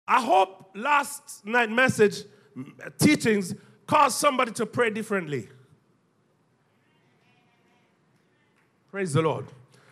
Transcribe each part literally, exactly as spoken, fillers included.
I hope last night message teachings caused somebody to pray differently. Praise the Lord.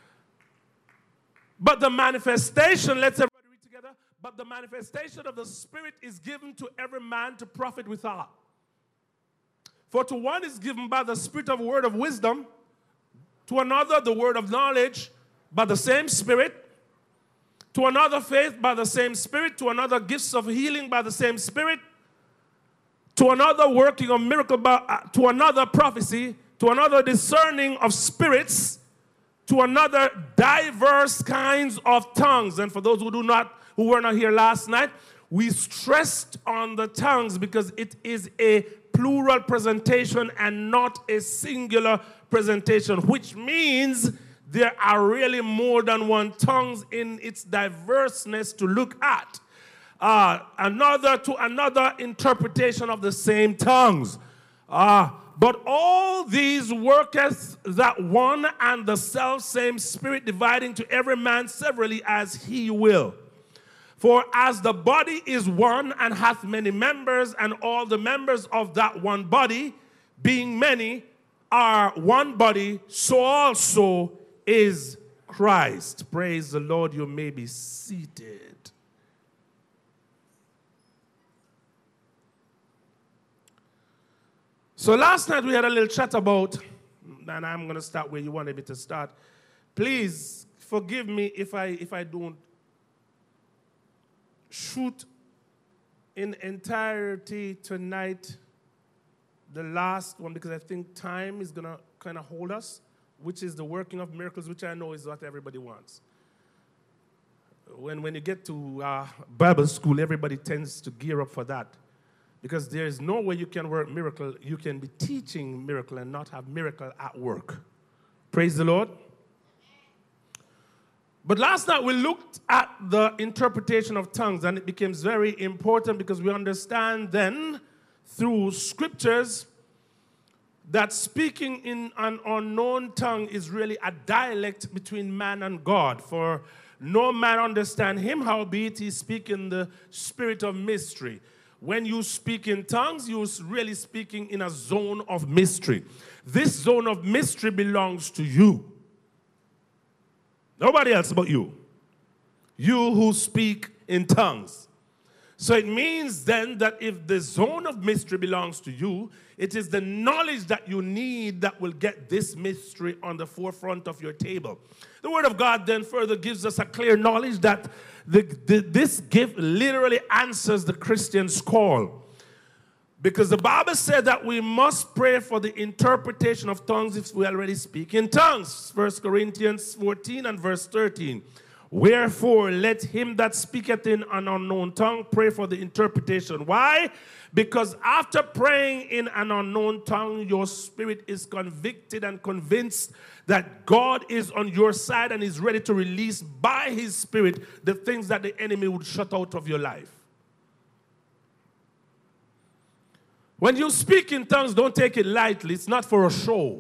But the manifestation, let's everybody read together. But the manifestation of the Spirit is given to every man to profit withal. For to one is given by the Spirit of word of wisdom, to another the word of knowledge by the same Spirit, to another faith by the same Spirit, to another gifts of healing by the same Spirit, to another working of miracle, by, uh, to another prophecy, to another discerning of spirits, to another diverse kinds of tongues. And for those who do not, who were not here last night, we stressed on the tongues because it is a plural presentation and not a singular presentation, which means there are really more than one tongues in its diverseness to look at. Uh, another to another interpretation of the same tongues. Uh, but all these worketh that one and the self same Spirit, dividing to every man severally as he will. For as the body is one and hath many members, and all the members of that one body, being many, are one body, so also is Christ. Praise the Lord. You may be seated. So last night we had a little chat about, and I'm going to start where you wanted me to start. Please forgive me if I if I don't shoot in entirety tonight the last one, because I think time is going to kind of hold us, which is the working of miracles, which I know is what everybody wants. When, when you get to uh, Bible school, everybody tends to gear up for that, because there is no way you can work miracle. You can be teaching miracle and not have miracle at work. Praise the Lord. But last night we looked at the interpretation of tongues, and it becomes very important because we understand then through scriptures that speaking in an unknown tongue is really a dialect between man and God. For no man understand him, howbeit he speak in the spirit of mystery. When you speak in tongues, you're really speaking in a zone of mystery. This zone of mystery belongs to you. Nobody else but you. You who speak in tongues. So it means then that if the zone of mystery belongs to you, it is the knowledge that you need that will get this mystery on the forefront of your table. The Word of God then further gives us a clear knowledge that the, the, this gift literally answers the Christian's call. Because the Bible said that we must pray for the interpretation of tongues if we already speak in tongues. First Corinthians fourteen and verse thirteen. Wherefore, let him that speaketh in an unknown tongue pray for the interpretation. Why? Because after praying in an unknown tongue, your spirit is convicted and convinced that God is on your side and is ready to release by his spirit the things that the enemy would shut out of your life. When you speak in tongues, don't take it lightly. It's not for a show.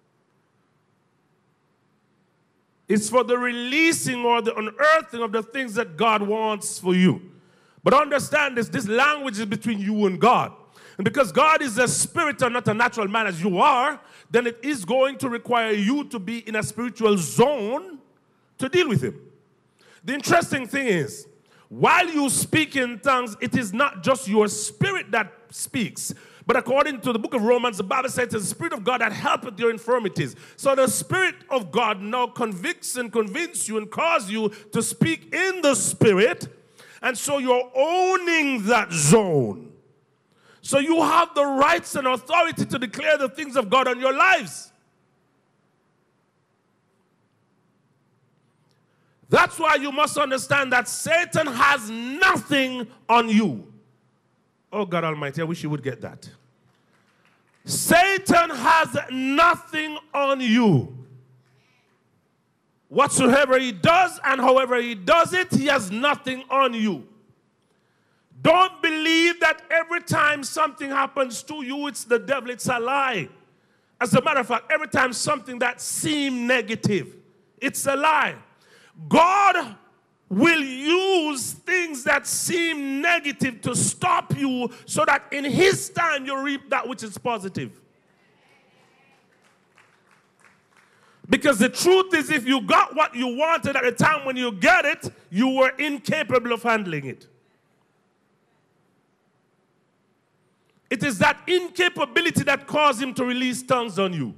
It's for the releasing or the unearthing of the things that God wants for you. But understand this, this language is between you and God. And because God is a spirit and not a natural man as you are, then it is going to require you to be in a spiritual zone to deal with him. The interesting thing is, while you speak in tongues, it is not just your spirit that speaks. But according to the book of Romans, the Bible says it's the Spirit of God that helpeth your infirmities. So the Spirit of God now convicts and convinces you and causes you to speak in the Spirit. And so you're owning that zone. So you have the rights and authority to declare the things of God on your lives. That's why you must understand that Satan has nothing on you. Oh, God Almighty, I wish you would get that. Satan has nothing on you. Whatsoever he does and however he does it, he has nothing on you. Don't believe that every time something happens to you, it's the devil, it's a lie. As a matter of fact, every time something that seems negative, it's a lie. God will use things that seem negative to stop you so that in his time you reap that which is positive. Because the truth is, if you got what you wanted at the time when you get it, you were incapable of handling it. It is that incapability that caused him to release tongues on you.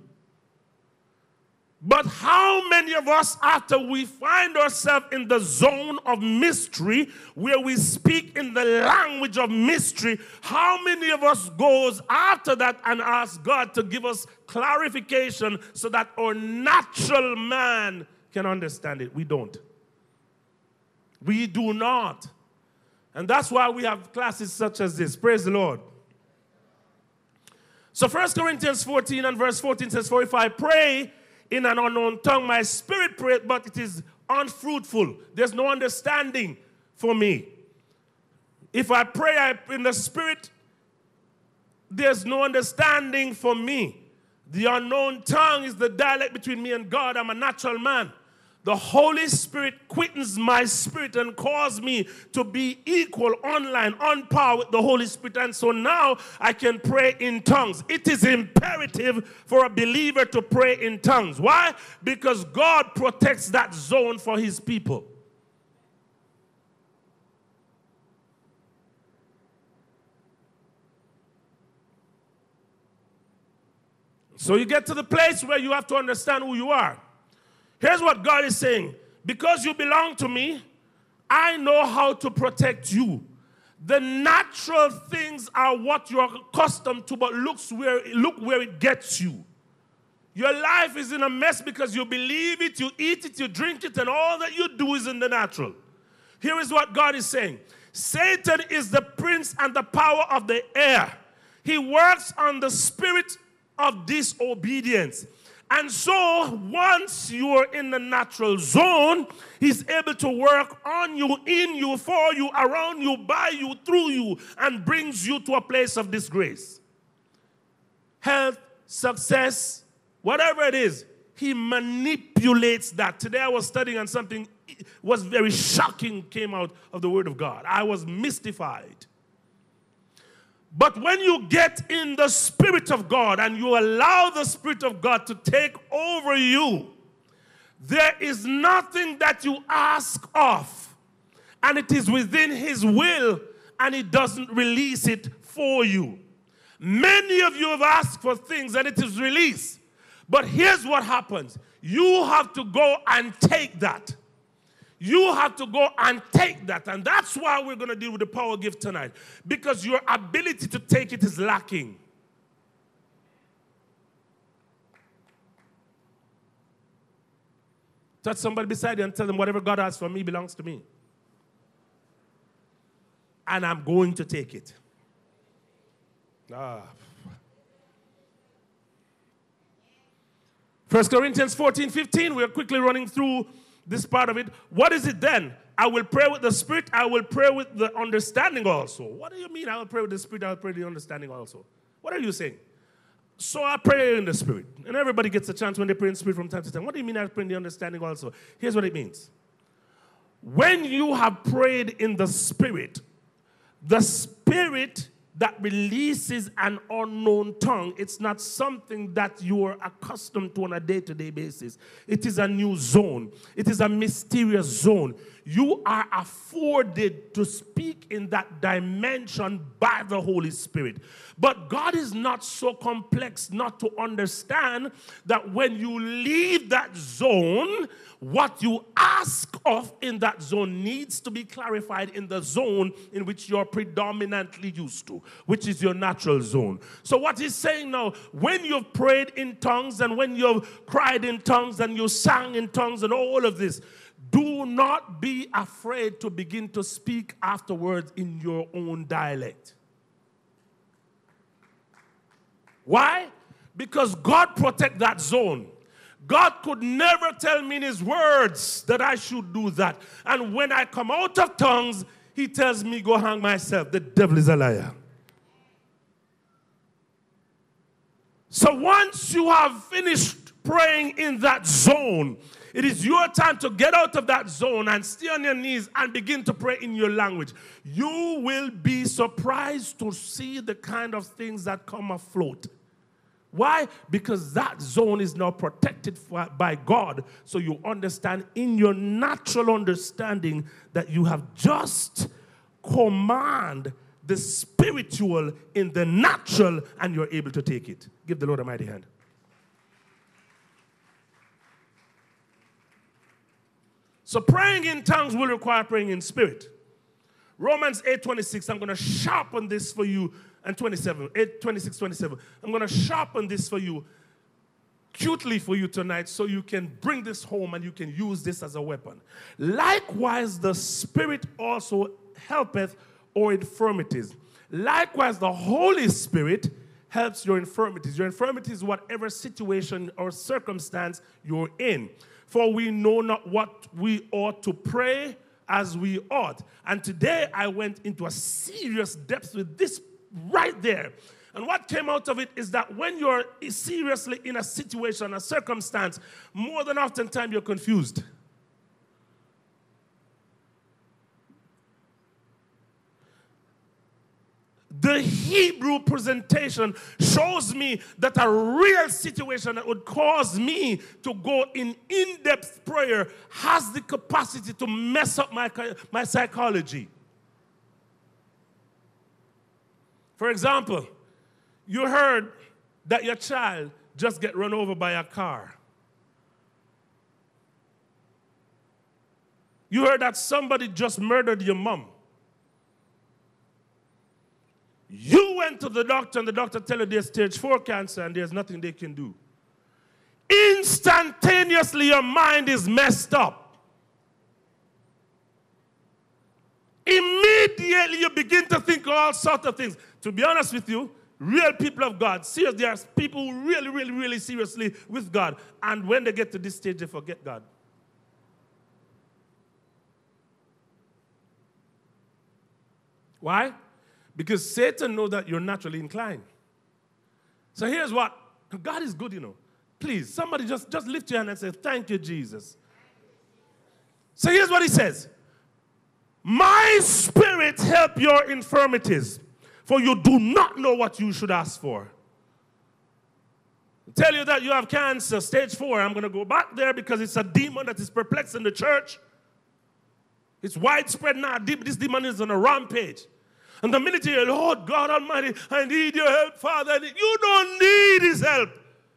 But how many of us, after we find ourselves in the zone of mystery, where we speak in the language of mystery, how many of us goes after that and ask God to give us clarification so that our natural man can understand it? We don't. We do not. And that's why we have classes such as this. Praise the Lord. So First Corinthians fourteen and verse fourteen says, for if I pray in an unknown tongue, my spirit prayeth, but it is unfruitful. There's no understanding for me. If I pray in the spirit, there's no understanding for me. The unknown tongue is the dialect between me and God. I'm a natural man. The Holy Spirit quickens my spirit and causes me to be equal, online, on par with the Holy Spirit. And so now I can pray in tongues. It is imperative for a believer to pray in tongues. Why? Because God protects that zone for his people. So you get to the place where you have to understand who you are. Here's what God is saying. Because you belong to me, I know how to protect you. The natural things are what you're accustomed to, but looks where, look where it gets you. Your life is in a mess because you believe it, you eat it, you drink it, and all that you do is in the natural. Here is what God is saying. Satan is the prince and the power of the air. He works on the spirit of disobedience. And so, once you are in the natural zone, he's able to work on you, in you, for you, around you, by you, through you, and brings you to a place of disgrace. Health, success, whatever it is, he manipulates that. Today I was studying on something was very shocking came out of the Word of God. I was mystified. But when you get in the Spirit of God and you allow the Spirit of God to take over you, there is nothing that you ask of, and it is within his will, and he doesn't release it for you. Many of you have asked for things and it is released. But here's what happens. You have to go and take that. You have to go and take that. And that's why we're going to deal with the power gift tonight. Because your ability to take it is lacking. Touch somebody beside you and tell them whatever God has for me belongs to me. And I'm going to take it. Ah. First Corinthians fourteen, fifteen, we're quickly running through this part of it. What is it then? I will pray with the Spirit. I will pray with the understanding also. What do you mean I will pray with the Spirit? I will pray with the understanding also. What are you saying? So I pray in the Spirit. And everybody gets a chance when they pray in the Spirit from time to time. What do you mean I pray in the understanding also? Here's what it means. When you have prayed in the Spirit, the Spirit that releases an unknown tongue, it's not something that you are accustomed to on a day-to-day basis. It is a new zone. It is a mysterious zone. You are afforded to speak in that dimension by the Holy Spirit. But God is not so complex not to understand that when you leave that zone, what you ask of in that zone needs to be clarified in the zone in which you're predominantly used to, which is your natural zone. So what he's saying now, when you've prayed in tongues and when you've cried in tongues and you sang in tongues and all of this, do not be afraid to begin to speak afterwards in your own dialect. Why? Because God protects that zone. God could never tell me in his words that I should do that. And when I come out of tongues, he tells me, go hang myself. The devil is a liar. So once you have finished praying in that zone, It is your time to get out of that zone and stay on your knees and begin to pray in your language. You will be surprised to see the kind of things that come afloat. Why? Because that zone is now protected for, by God. So you understand in your natural understanding that you have just command the spiritual in the natural and you're able to take it. Give the Lord a mighty hand. So praying in tongues will require praying in spirit. Romans eight twenty-six, I'm going to sharpen this for you, and twenty-seven, eight twenty-six, twenty-seven. I'm going to sharpen this for you, cutely for you tonight, so you can bring this home and you can use this as a weapon. Likewise, the Spirit also helpeth our infirmities. Likewise, the Holy Spirit helps your infirmities. Your infirmities, whatever situation or circumstance you're in. For we know not what we ought to pray as we ought. And today I went into a serious depth with this right there. And what came out of it is that when you're seriously in a situation, a circumstance, more than oftentimes you're confused. The Hebrew presentation shows me that a real situation that would cause me to go in in-depth prayer has the capacity to mess up my, my psychology. For example, you heard that your child just get run over by a car. You heard that somebody just murdered your mom. You went to the doctor and the doctor tell you there's stage four cancer and there's nothing they can do. Instantaneously your mind is messed up. Immediately you begin to think all sorts of things. To be honest with you, real people of God, serious, there are people who really, really, really seriously with God. And when they get to this stage, they forget God. Why? Because Satan knows that you're naturally inclined. So here's what. God is good, you know. Please, somebody just, just lift your hand and say, thank you, Jesus. So here's what he says. My spirit help your infirmities, for you do not know what you should ask for. I tell you that you have cancer, stage four. I'm going to go back there because it's a demon that is perplexing the church. It's widespread now. This demon is on a rampage. And the minute you hear, Lord God Almighty, I need your help, Father. You don't need his help.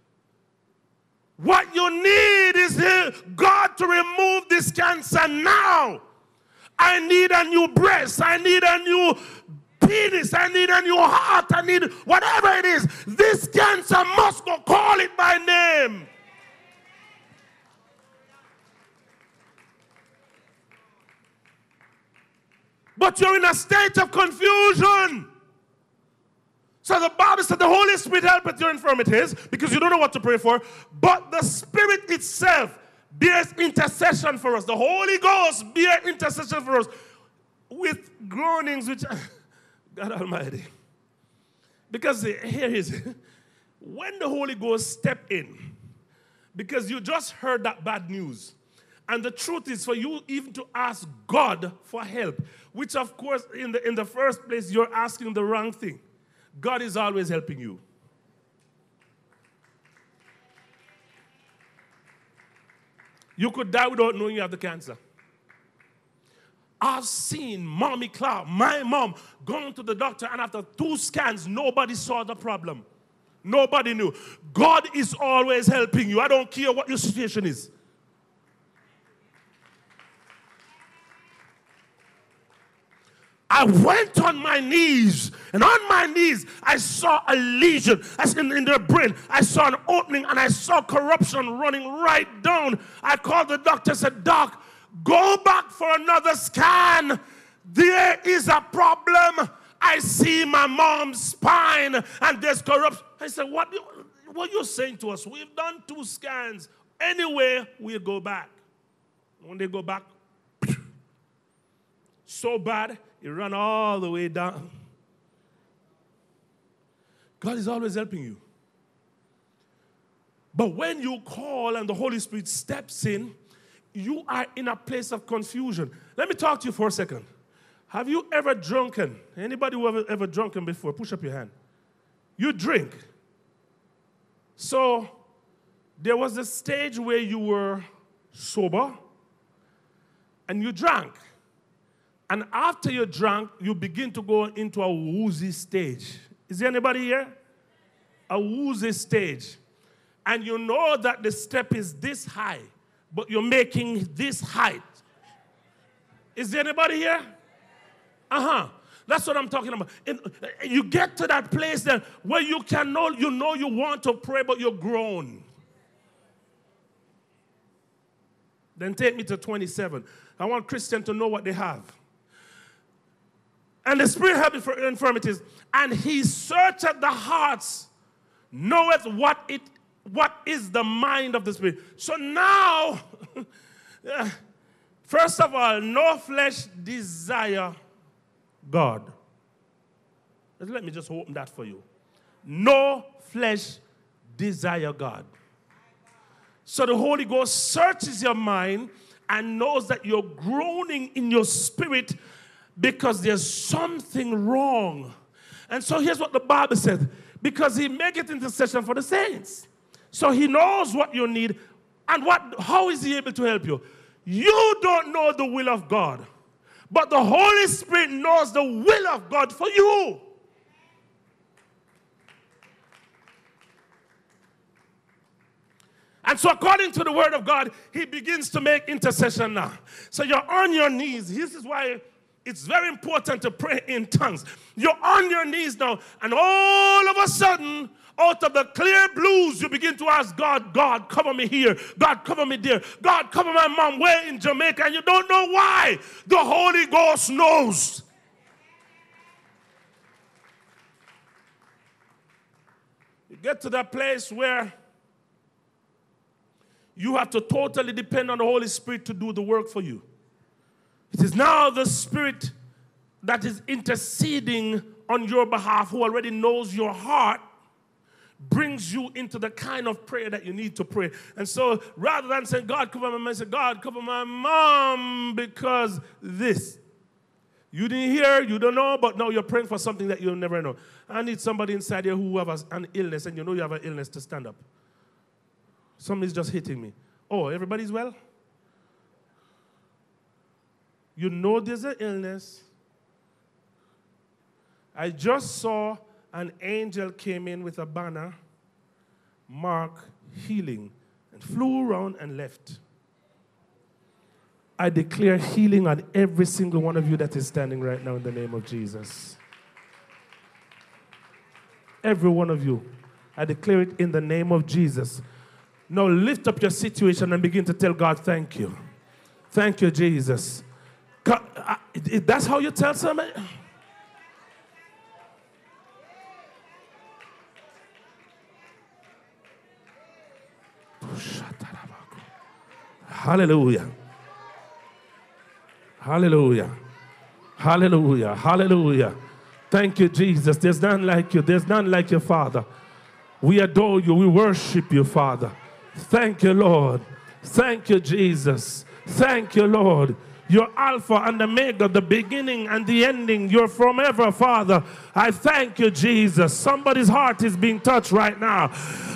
What you need is God to remove this cancer now. I need a new breast. I need a new penis. I need a new heart. I need whatever it is. This cancer must go. Call it by name. But you're in a state of confusion. So the Bible said the Holy Spirit helpeth your infirmities because you don't know what to pray for. But the Spirit itself bears intercession for us. The Holy Ghost bears intercession for us with groanings which, God Almighty. Because here is, when the Holy Ghost step in, because you just heard that bad news, and the truth is for you even to ask God for help, which of course in the, in the first place you're asking the wrong thing. God is always helping you. You could die without knowing you have the cancer. I've seen Mommy Clark, my mom, going to the doctor and after two scans, nobody saw the problem. Nobody knew. God is always helping you. I don't care what your situation is. I went on my knees, and on my knees, I saw a lesion. As in, in their brain, I saw an opening, and I saw corruption running right down. I called the doctor, said, Doc, go back for another scan. There is a problem. I see my mom's spine, and there's corruption. I said, what, what are you saying to us? We've done two scans. Anyway, we'll go back. When they go back, so bad, it ran all the way down. God is always helping you. But when you call and the Holy Spirit steps in, you are in a place of confusion. Let me talk to you for a second. Have you ever drunken? Anybody who ever, ever drunken before? Push up your hand. You drink. So there was a stage where you were sober and you drank. And after you drank, you begin to go into a woozy stage. Is there anybody here? A woozy stage. And you know that the step is this high, but you're making this height. Is there anybody here? Uh-huh. That's what I'm talking about. And you get to that place then where you can know, you know you want to pray, but you're grown. Then take me to twenty-seven. I want Christians to know what they have. And the Spirit helped for infirmities, and he searcheth the hearts, knoweth what it what is the mind of the Spirit. So now, first of all, no flesh desire God. Let me just open that for you. No flesh desire God. So the Holy Ghost searches your mind and knows that you're groaning in your spirit because there's something wrong. And so here's what the Bible says. Because he maketh intercession for the saints. So he knows what you need. And what? How is he able to help you? You don't know the will of God. But the Holy Spirit knows the will of God for you. And so according to the word of God, he begins to make intercession now. So you're on your knees. This is why it's very important to pray in tongues. You're on your knees now, and all of a sudden, out of the clear blues, you begin to ask God, God, cover me here. God, cover me there. God, cover my mom way in Jamaica, and you don't know why. The Holy Ghost knows. You get to that place where you have to totally depend on the Holy Spirit to do the work for you. It is now the Spirit that is interceding on your behalf, who already knows your heart, brings you into the kind of prayer that you need to pray. And so rather than saying, God, cover my mom, say, God, cover my mom because this. You didn't hear, you don't know, but now you're praying for something that you'll never know. I need somebody inside here who has an illness, and you know you have an illness, to stand up. Somebody's just hitting me. Oh, everybody's well? You know there's an illness. I just saw an angel came in with a banner, mark healing, and flew around and left. I declare healing on every single one of you that is standing right now in the name of Jesus. Every one of you. I declare it in the name of Jesus. Now lift up your situation and begin to tell God, thank you. Thank you, Jesus. God, I, that's how you tell somebody? Hallelujah. Hallelujah. Hallelujah. Hallelujah. Thank you, Jesus. There's none like you. There's none like your Father. We adore you. We worship you, Father. Thank you, Lord. Thank you, Jesus. Thank you, Lord. You're Alpha and Omega, the beginning and the ending. You're forever, Father. I thank you, Jesus. Somebody's heart is being touched right now.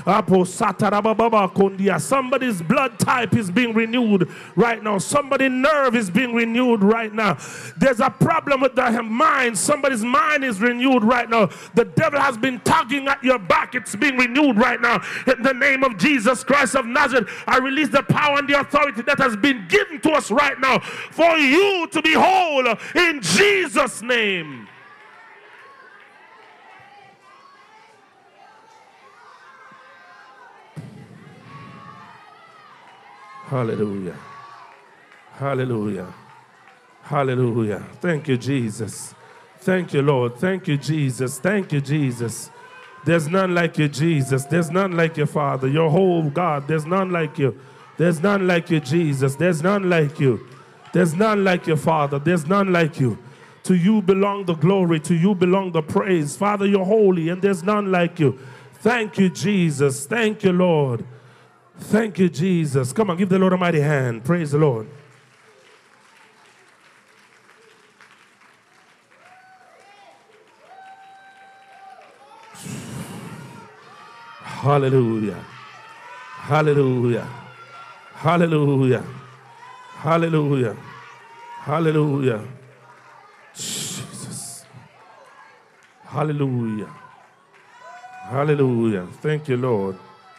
Somebody's blood type is being renewed right now. Somebody's nerve is being renewed right now. There's a problem with the mind. Somebody's mind is renewed right now. The devil has been tugging at your back. It's being renewed right now. In the name of Jesus Christ of Nazareth, I release the power and the authority that has been given to us right now for you to be whole in Jesus' name. Hallelujah. Hallelujah. Hallelujah. Thank you, Jesus. Thank you, Lord. Thank you, Jesus. Thank you, Jesus. There's none like you, Jesus. There's none like your Father. Your whole God. There's none like you. There's none like you, Jesus. There's none like you. There's none like your Father. There's none like you. To you belong the glory. To you belong the praise. Father, you're holy, and there's none like you. Thank you, Jesus. Thank you, Lord. Thank you, Jesus. Come on, give the Lord a mighty hand. Praise the Lord. Hallelujah. Hallelujah. Hallelujah. Hallelujah. Hallelujah. Jesus. Hallelujah. Hallelujah. Thank you, Lord.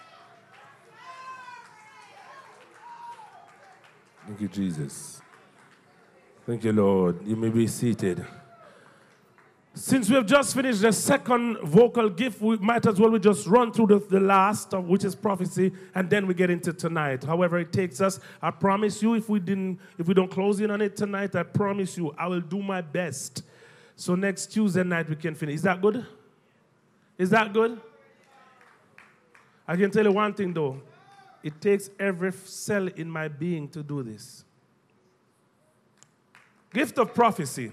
Thank you, Jesus. Thank you, Lord. You may be seated. Since we have just finished the second vocal gift, we might as well we just run through the, the last, of which is prophecy, and then we get into tonight. However it takes us, I promise you, if we didn't, if we don't close in on it tonight, I promise you, I will do my best. So next Tuesday night we can finish. Is that good? Is that good? I can tell you one thing though. It takes every cell in my being to do this. Gift of prophecy.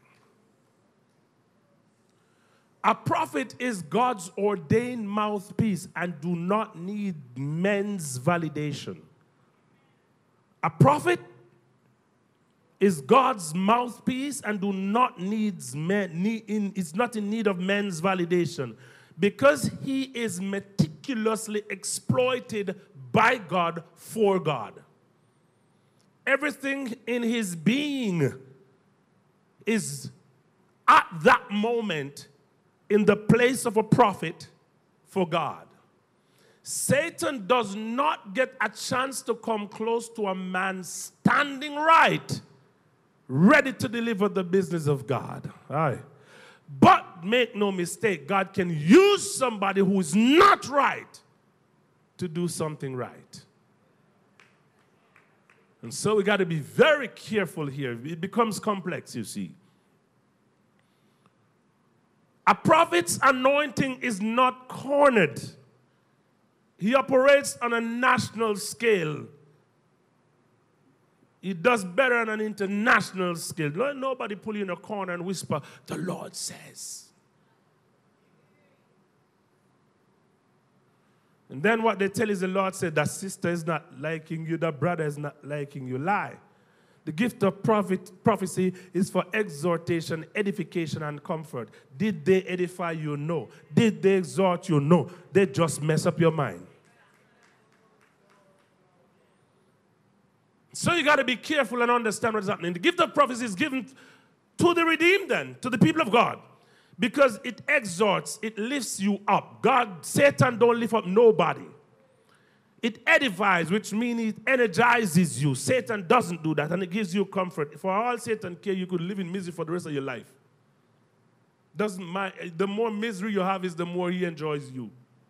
A prophet is God's ordained mouthpiece and do not need men's validation. A prophet is God's mouthpiece and do not needs men, need, in, is not in need of men's validation because he is meticulously exploited by God for God. Everything in his being is at that moment in the place of a prophet for God. Satan does not get a chance to come close to a man standing right, ready to deliver the business of God. Aye. But make no mistake, God can use somebody who is not right to do something right. And so we got to be very careful here. It becomes complex, you see. A prophet's anointing is not cornered. He operates on a national scale. He does better on an international scale. Let nobody pull you in a corner and whisper, the Lord says. And then what they tell is the Lord said, that sister is not liking you, that brother is not liking you. Lie. The gift of prophet, prophecy is for exhortation, edification, and comfort. Did they edify you? No. Did they exhort you? No. They just mess up your mind. So you got to be careful and understand what's happening. The gift of prophecy is given to the redeemed then, to the people of God. Because it exhorts, it lifts you up. God, Satan don't lift up nobody. It edifies, which means it energizes you. Satan doesn't do that, and it gives you comfort. For all Satan care, you could live in misery for the rest of your life. Doesn't matter. The more misery you have is the more he enjoys you.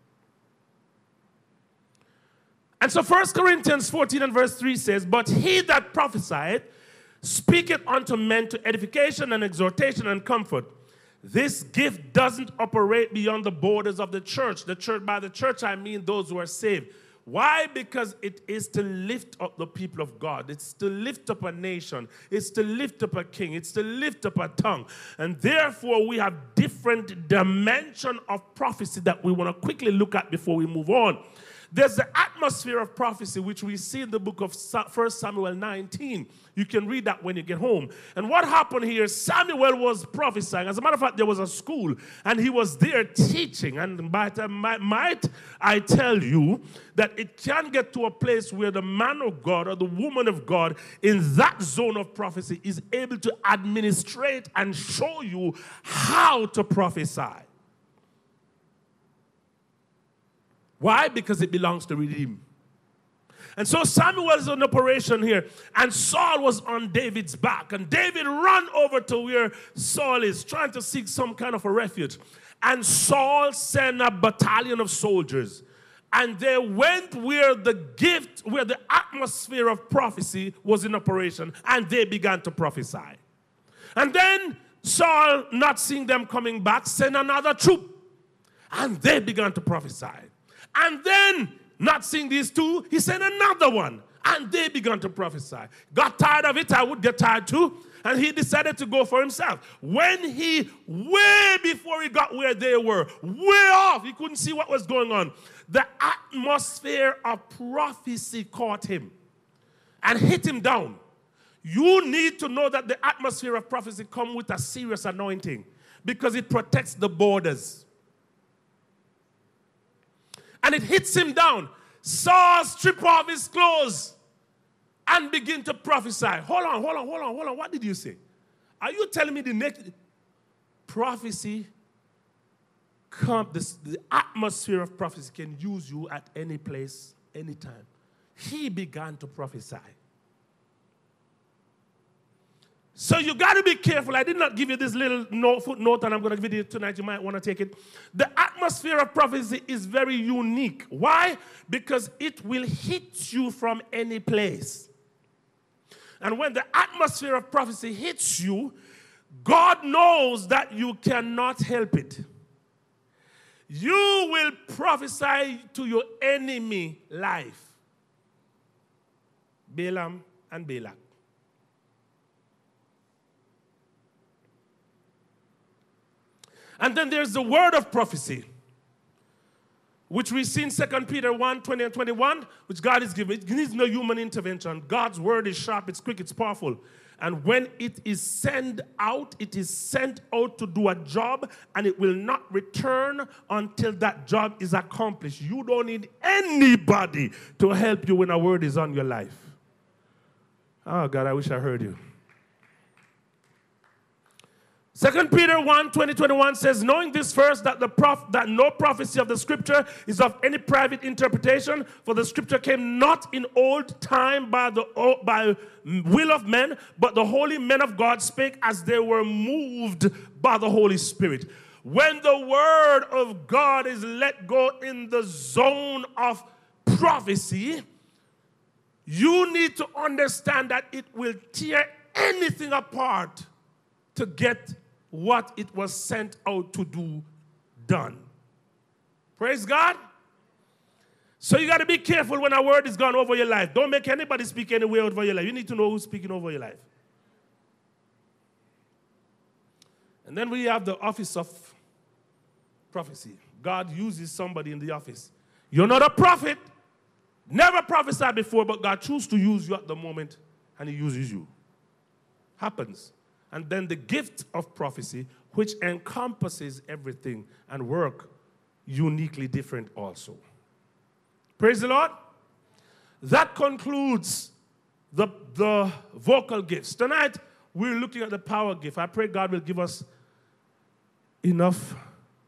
And so First Corinthians fourteen and verse three says, but he that prophesieth speaketh unto men to edification and exhortation and comfort. This gift doesn't operate beyond the borders of the church. The church, by the church, I mean those who are saved. Why? Because it is to lift up the people of God. It's to lift up a nation. It's to lift up a king. It's to lift up a tongue. And therefore, we have different dimension of prophecy that we want to quickly look at before we move on. There's the atmosphere of prophecy, which we see in the book of First Samuel nineteen. You can read that when you get home. And what happened here, Samuel was prophesying. As a matter of fact, there was a school, and he was there teaching. And might, might I tell you that it can get to a place where the man of God or the woman of God in that zone of prophecy is able to administrate and show you how to prophesy. Why? Because it belongs to redeem. And so Samuel is in operation here, and Saul was on David's back, and David ran over to where Saul is, trying to seek some kind of a refuge. And Saul sent a battalion of soldiers, and they went where the gift, where the atmosphere of prophecy was in operation, and they began to prophesy. And then Saul, not seeing them coming back, sent another troop, and they began to prophesy. And then, not seeing these two, he sent another one. And they began to prophesy. Got tired of it, I would get tired too. And he decided to go for himself. When he, way before he got where they were, way off. He couldn't see what was going on. The atmosphere of prophecy caught him and hit him down. You need to know that the atmosphere of prophecy comes with a serious anointing because it protects the borders. And it hits him down. Saul strip off his clothes and begin to prophesy. Hold on, hold on, hold on, hold on. What did you say? Are you telling me the next prophecy, come, this, the atmosphere of prophecy can use you at any place, anytime? He began to prophesy. So you got to be careful. I did not give you this little note, footnote, and I'm going to give it to you tonight. You might want to take it. The atmosphere of prophecy is very unique. Why? Because it will hit you from any place. And when the atmosphere of prophecy hits you, God knows that you cannot help it. You will prophesy to your enemy life. Balaam and Balak. And then there's the word of prophecy, which we see in Second Peter one, twenty and twenty-one, which God is giving. It needs no human intervention. God's word is sharp, it's quick, it's powerful. And when it is sent out, it is sent out to do a job, and it will not return until that job is accomplished. You don't need anybody to help you when a word is on your life. Oh, God, I wish I heard you. Second Peter one, twenty, twenty-one says, knowing this first, that the prof- that no prophecy of the scripture is of any private interpretation, for the scripture came not in old time by the by will of men, but the holy men of God spake as they were moved by the Holy Spirit. When the word of God is let go in the zone of prophecy, you need to understand that it will tear anything apart to get what it was sent out to do done. Praise God. So you got to be careful when a word is gone over your life. Don't make anybody speak any way over your life. You need to know who's speaking over your life. And then we have the office of prophecy. God uses somebody in the office. You're not a prophet. Never prophesied before, but God chooses to use you at the moment, and he uses you. Happens. And then the gift of prophecy, which encompasses everything and work uniquely different also. Praise the Lord. That concludes the, the vocal gifts. Tonight, we're looking at the power gift. I pray God will give us enough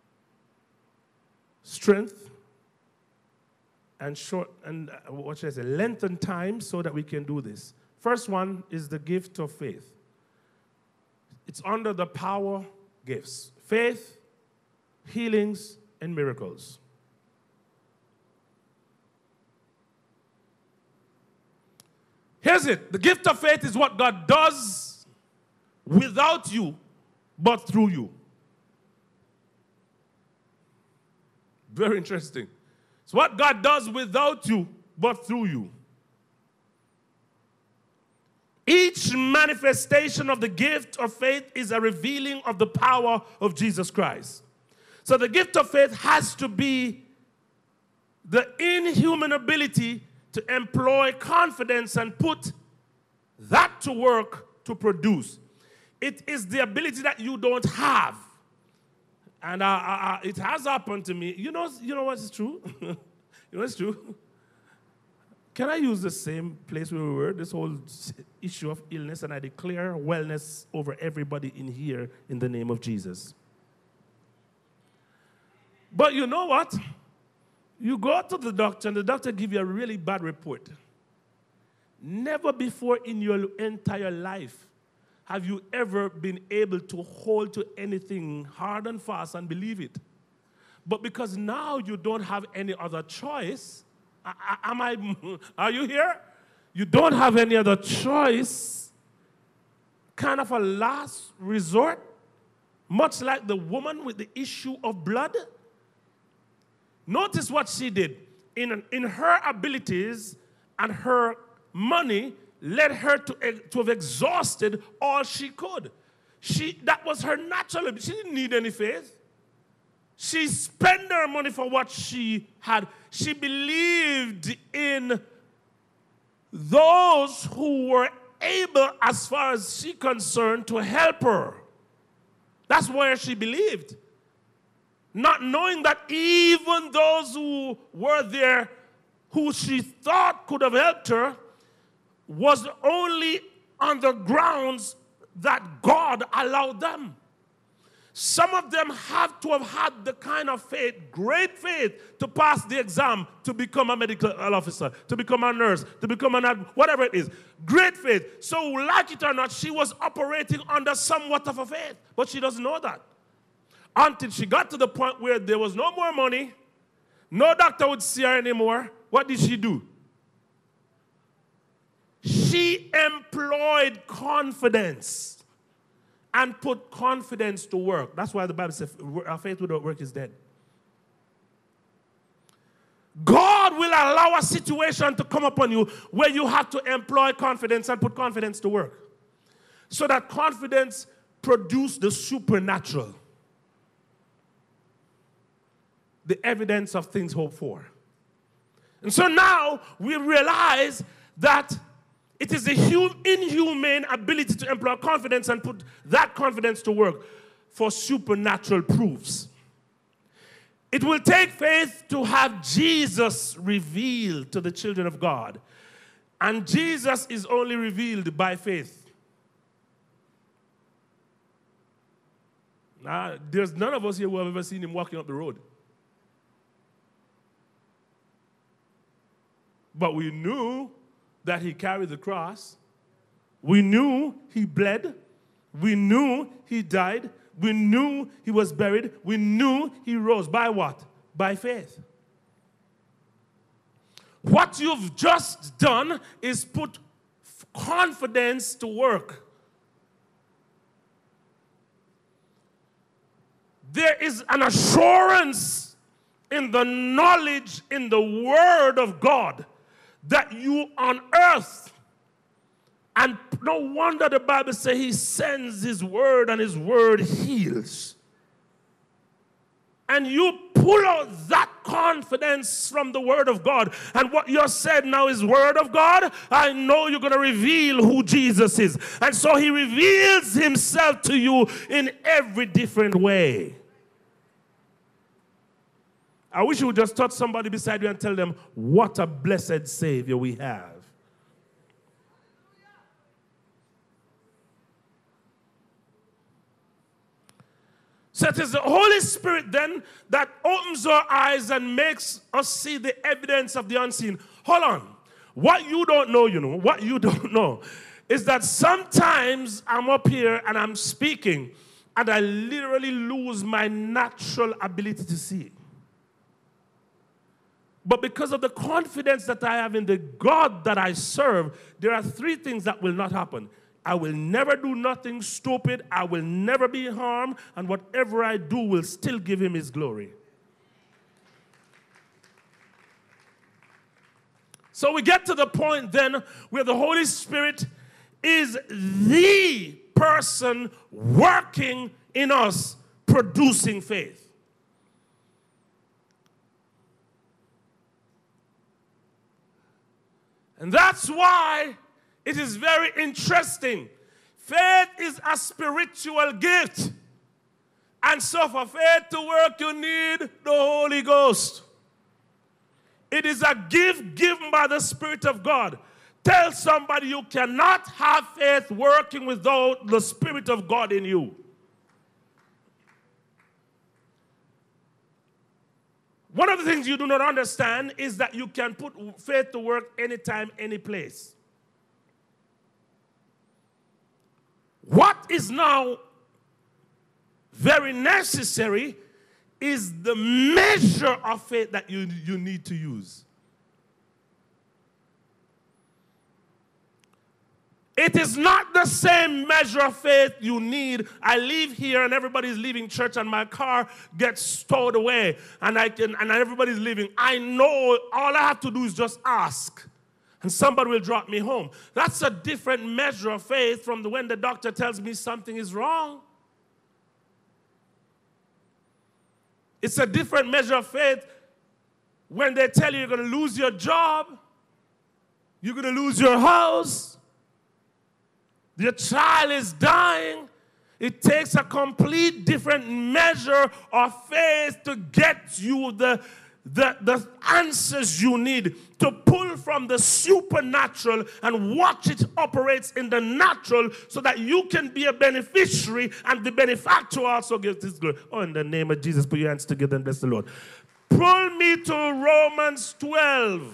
strength and short, and uh, what should I say, lengthen time so that we can do this. First one is the gift of faith. It's under the power gifts. Faith, healings, and miracles. Here's it. The gift of faith is what God does without you, but through you. Very interesting. It's what God does without you, but through you. Each manifestation of the gift of faith is a revealing of the power of Jesus Christ. So the gift of faith has to be the inhuman ability to employ confidence and put that to work to produce. It is the ability that you don't have. And uh, uh, it has happened to me. You know, you know what's true? You know what's true? Can I use the same place where we were, this whole issue of illness, and I declare wellness over everybody in here in the name of Jesus. But you know what? You go to the doctor, and the doctor gives you a really bad report. Never before in your entire life have you ever been able to hold to anything hard and fast and believe it. But because now you don't have any other choice, Am I, are you here? You don't have any other choice. Kind of a last resort. Much like the woman with the issue of blood. Notice what she did. In, in her abilities and her money led her to, to have exhausted all she could. She, that was her natural ability. She didn't need any faith. She spent her money for what she had. She believed in those who were able, as far as she concerned, to help her. That's where she believed. Not knowing that even those who were there, who she thought could have helped her, was only on the grounds that God allowed them. Some of them have to have had the kind of faith, great faith, to pass the exam, to become a medical officer, to become a nurse, to become an ad, whatever it is. Great faith. So, like it or not, she was operating under somewhat of a faith, but she doesn't know that. Until she got to the point where there was no more money, no doctor would see her anymore. What did she do? She employed confidence and put confidence to work. That's why the Bible says our faith without work is dead. God will allow a situation to come upon you where you have to employ confidence and put confidence to work. So that confidence produces the supernatural. The evidence of things hoped for. And so now we realize that it is the inhumane ability to employ confidence and put that confidence to work for supernatural proofs. It will take faith to have Jesus revealed to the children of God. And Jesus is only revealed by faith. Now, there's none of us here who have ever seen him walking up the road. But we knew that he carried the cross. We knew he bled. We knew he died. We knew he was buried. We knew he rose. By what? By faith. What you've just done is put confidence to work. There is an assurance in the knowledge, in the word of God, that you on earth, and no wonder the Bible says he sends his word and his word heals. And you pull out that confidence from the word of God. And what you're said now is word of God. I know you're going to reveal who Jesus is. And so he reveals himself to you in every different way. I wish you would just touch somebody beside you and tell them what a blessed Savior we have. So it is the Holy Spirit then that opens our eyes and makes us see the evidence of the unseen. Hold on. What you don't know, you know, what you don't know is that sometimes I'm up here and I'm speaking and I literally lose my natural ability to see. But because of the confidence that I have in the God that I serve, there are three things that will not happen. I will never do nothing stupid. I will never be harmed. And whatever I do will still give him his glory. So we get to the point then where the Holy Spirit is the person working in us, producing faith. And that's why it is very interesting. Faith is a spiritual gift. And so for faith to work, you need the Holy Ghost. It is a gift given by the Spirit of God. Tell somebody you cannot have faith working without the Spirit of God in you. One of the things you do not understand is that you can put faith to work anytime, any place. What is now very necessary is the measure of faith that you, you need to use. It is not the same measure of faith you need. I leave here and everybody's leaving church and my car gets stowed away and I can and everybody's leaving. I know all I have to do is just ask. and somebody will drop me home. That's a different measure of faith from the, when the doctor tells me something is wrong. It's a different measure of faith when they tell you you're going to lose your job, you're going to lose your house, your child is dying. It takes a complete different measure of faith to get you the, the, the answers you need, to pull from the supernatural and watch it operates in the natural so that you can be a beneficiary and the benefactor also gives this glory. Oh, in the name of Jesus, put your hands together and bless the Lord. Pull me to Romans twelve.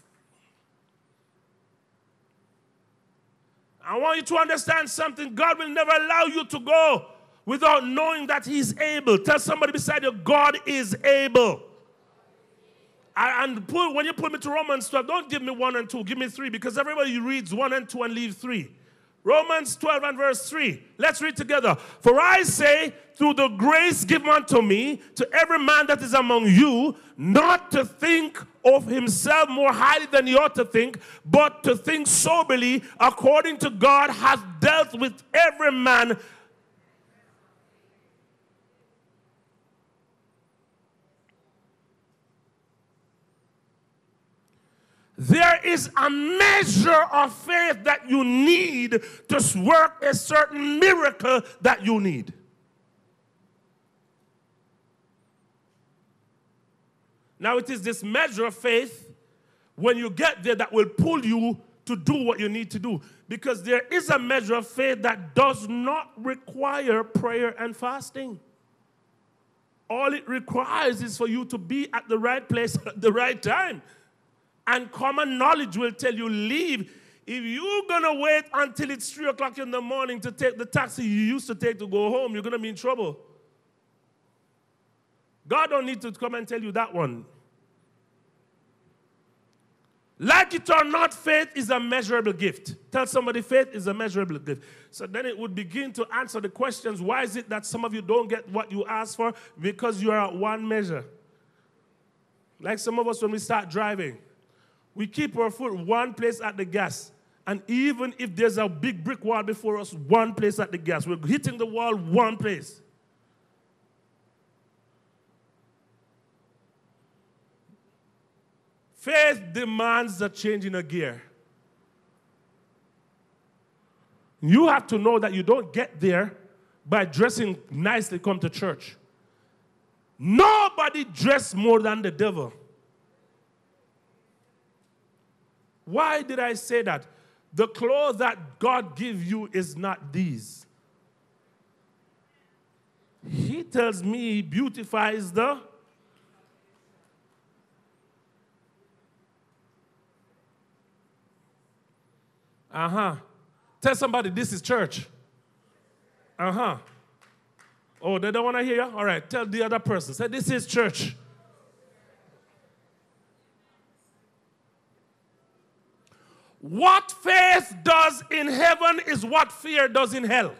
I want you to understand something. God will never allow you to go without knowing that he's able. Tell somebody beside you, God is able. And pull, when you put me to Romans twelve, don't give me one and two. Give me three, because everybody reads one and two and leave three. Romans twelve and verse three. Let's read together. For I say, through the grace given unto me, to every man that is among you, not to think of himself more highly than he ought to think, but to think soberly, according to God hath dealt with every man. There is a measure of faith that you need to work a certain miracle that you need. Now it is this measure of faith when you get there that will pull you to do what you need to do. Because there is a measure of faith that does not require prayer and fasting. All it requires is for you to be at the right place at the right time. And common knowledge will tell you, leave. If you're going to wait until it's three o'clock in the morning to take the taxi you used to take to go home, you're going to be in trouble. God don't need to come and tell you that one. Like it or not, faith is a measurable gift. Tell somebody faith is a measurable gift. So then it would begin to answer the questions, why is it that some of you don't get what you ask for? Because you are at one measure. Like some of us when we start driving. We keep our foot one place at the gas. And even if there's a big brick wall before us, one place at the gas. We're hitting the wall one place. Faith demands a change in a gear. You have to know that you don't get there by dressing nicely, come to church. Nobody dressed more than the devil. Why did I say that? The clothes that God gives you is not these. He tells me he beautifies the Uh-huh. Tell somebody this is church. Uh-huh. Oh, they don't want to hear you? All right, tell the other person. Say this is church. What faith does in heaven is what fear does in hell.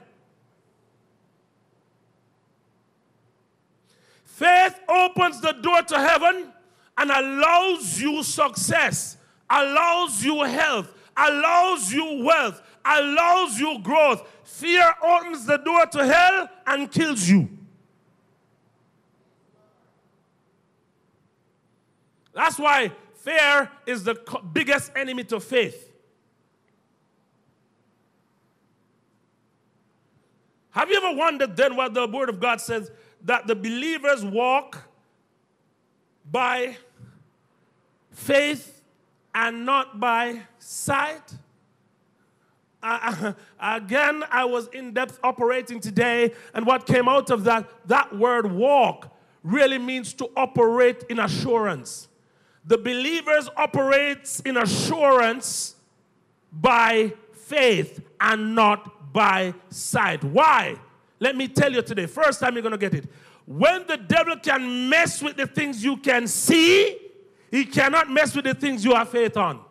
Faith opens the door to heaven and allows you success, allows you health, allows you wealth, allows you growth. Fear opens the door to hell and kills you. That's why fear is the biggest enemy to faith. Have you ever wondered then what the Word of God says? That the believers walk by faith and not by sight? Uh, again, I was in-depth operating today, and what came out of that, that word walk really means to operate in assurance. The believers operate in assurance by faith and not by sight. Why? Let me tell you today. First time you're going to get it. When the devil can mess with the things you can see, he cannot mess with the things you have faith on.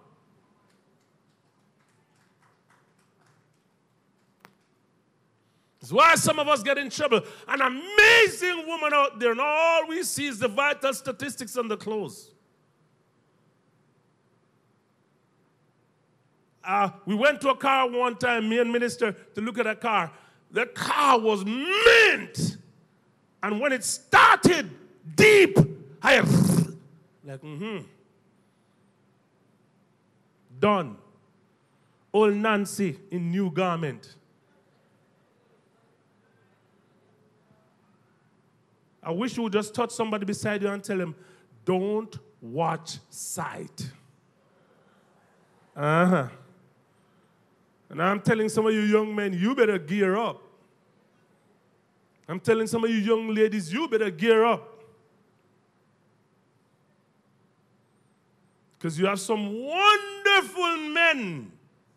That's why some of us get in trouble. An amazing woman out there, and all we see is the vital statistics on the clothes. Uh, we went to a car one time, me and minister, to look at a car. The car was mint. And when it started deep, I like, mm-hmm. Done. Old Nancy in new garment. I wish you would just touch somebody beside you and tell them, don't watch sight. Uh-huh. And I'm telling some of you young men, you better gear up. I'm telling some of you young ladies, you better gear up. Because you have some wonderful men.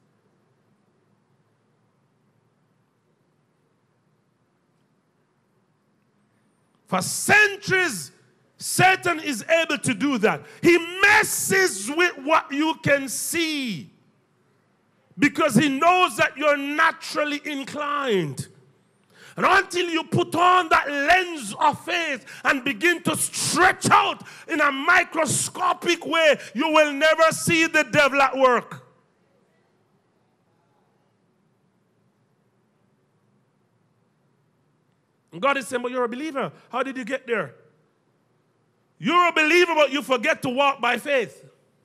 For centuries, Satan is able to do that. He messes with what you can see because he knows that you're naturally inclined. And until you put on that lens of faith and begin to stretch out in a microscopic way, you will never see the devil at work. And God is saying, but you're a believer. How did you get there? You're a believer, but you forget to walk by faith.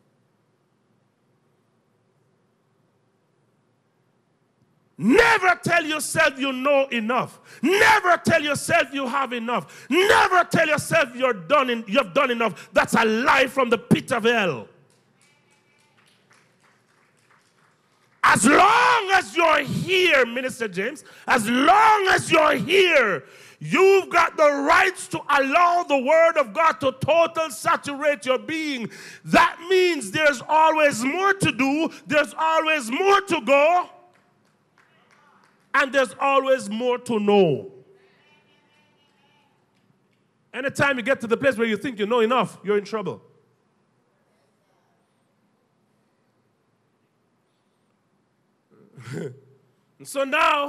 Never tell yourself you know enough. Never tell yourself you have enough. Never tell yourself you're done in, you've done enough. That's a lie from the pit of hell. As long as you're here, Minister James, as long as you're here, you've got the rights to allow the word of God to totally saturate your being. That means there's always more to do, there's always more to go, and there's always more to know. Anytime you get to the place where you think you know enough, you're in trouble. And so now,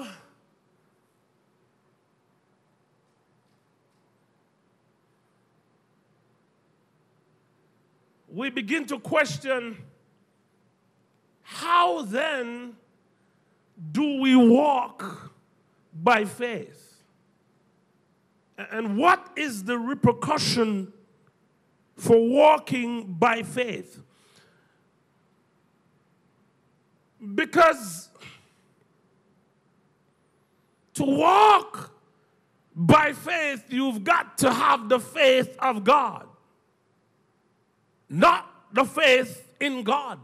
we begin to question, how then do we walk by faith? And what is the repercussion for walking by faith? Because to walk by faith, you've got to have the faith of God, not the faith in God.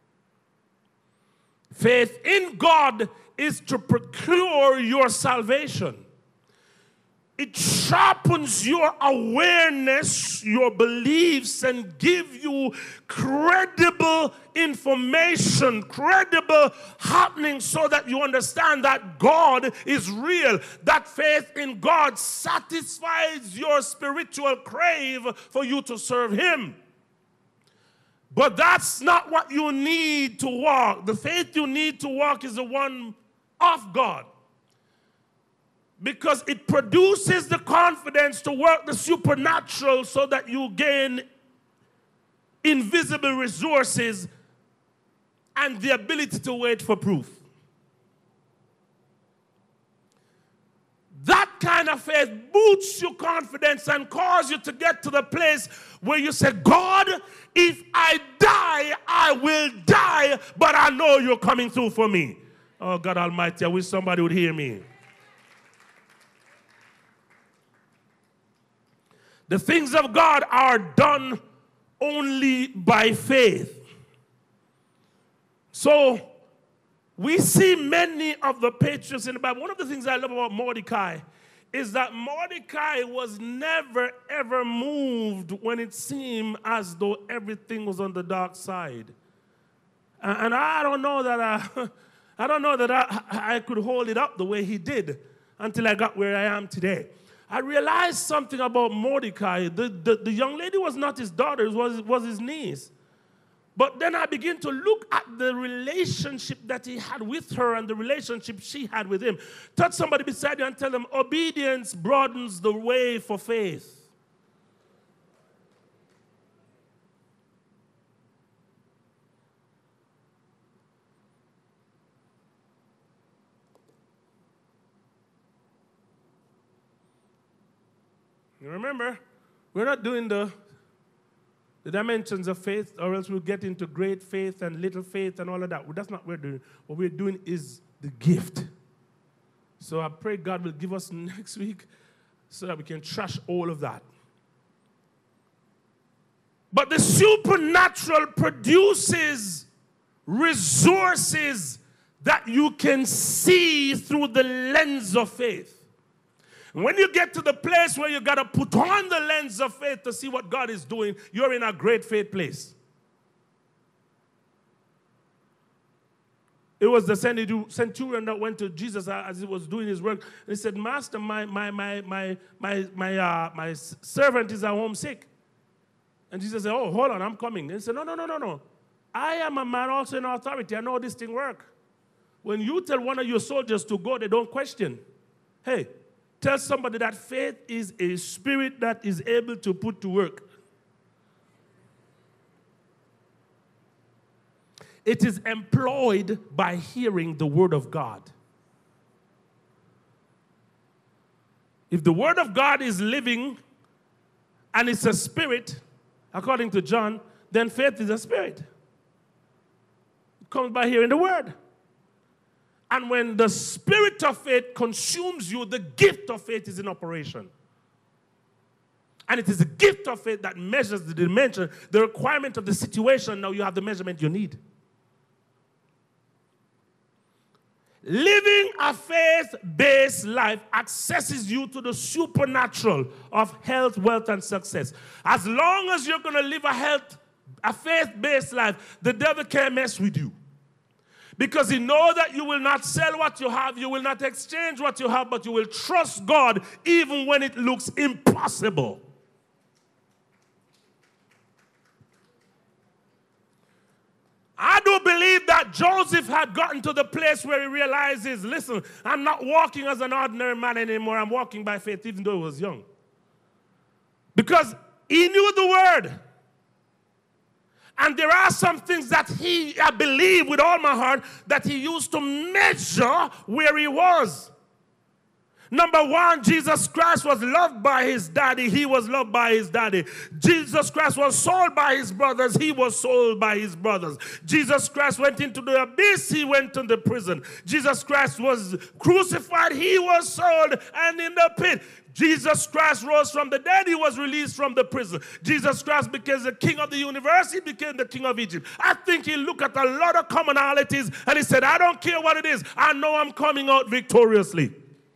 Faith in God is to procure your salvation. It sharpens your awareness, your beliefs, and give you credible information, credible happenings, so that you understand that God is real. That faith in God satisfies your spiritual crave for you to serve Him. But that's not what you need to walk. The faith you need to walk is the one of God, because it produces the confidence to work the supernatural so that you gain invisible resources and the ability to wait for proof. That kind of faith boosts your confidence and causes you to get to the place where you say, God, if I die, I will die, but I know you're coming through for me. Oh, God Almighty, I wish somebody would hear me. The things of God are done only by faith. So, we see many of the patriots in the Bible. One of the things I love about Mordecai is that Mordecai was never, ever moved when it seemed as though everything was on the dark side. And I don't know that I, I don't know that I, I could hold it up the way he did until I got where I am today. I realized something about Mordecai. The, the, the young lady was not his daughter, it was, was his niece. But then I begin to look at the relationship that he had with her and the relationship she had with him. Touch somebody beside you and tell them, obedience broadens the way for faith. You remember, we're not doing the, the dimensions of faith, or else we'll get into great faith and little faith and all of that. Well, that's not what we're doing. What we're doing is the gift. So I pray God will give us next week so that we can trash all of that. But the supernatural produces resources that you can see through the lens of faith. When you get to the place where you got to put on the lens of faith to see what God is doing, you're in a great faith place. It was the centurion that went to Jesus as he was doing his work. And he said, Master, my, my, my, my, my, my, uh, my servant is at home sick. And Jesus said, oh, hold on, I'm coming. And he said, no, no, no, no, no. I am a man also in authority. I know this thing works. When you tell one of your soldiers to go, they don't question. Hey, tell somebody that faith is a spirit that is able to put to work. It is employed by hearing the word of God. If the word of God is living and it's a spirit, according to John, then faith is a spirit. It comes by hearing the word. And when the spirit of faith consumes you, the gift of faith is in operation. And it is the gift of faith that measures the dimension, the requirement of the situation. Now you have the measurement you need. Living a faith-based life accesses you to the supernatural of health, wealth, and success. As long as you're going to live a health, a faith-based life, the devil can't mess with you. Because he knows that you will not sell what you have, you will not exchange what you have, but you will trust God even when it looks impossible. I do believe that Joseph had gotten to the place where he realizes, listen, I'm not walking as an ordinary man anymore. I'm walking by faith, even though he was young. Because he knew the word. And there are some things that he, I believe with all my heart, that he used to measure where he was. Number one, Jesus Christ was loved by his daddy. He was loved by his daddy. Jesus Christ was sold by his brothers. He was sold by his brothers. Jesus Christ went into the abyss. He went into the prison. Jesus Christ was crucified. He was sold and in the pit. Jesus Christ rose from the dead. He was released from the prison. Jesus Christ became the king of the universe. He became the king of Egypt. I think he looked at a lot of commonalities and he said, I don't care what it is. I know I'm coming out victoriously.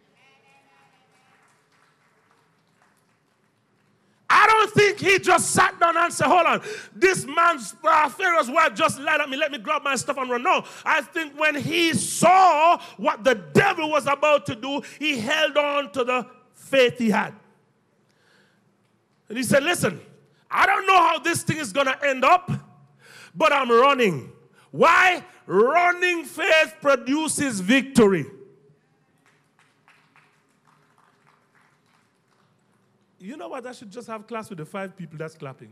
I don't think he just sat down and said, hold on, this man's uh, Pharaoh's wife just lied at me. Let me grab my stuff and run. No, I think when he saw what the devil was about to do, he held on to the faith he had. And he said, listen, I don't know how this thing is going to end up, but I'm running. Why? Running faith produces victory. You know what? I should just have class with the five people that's clapping.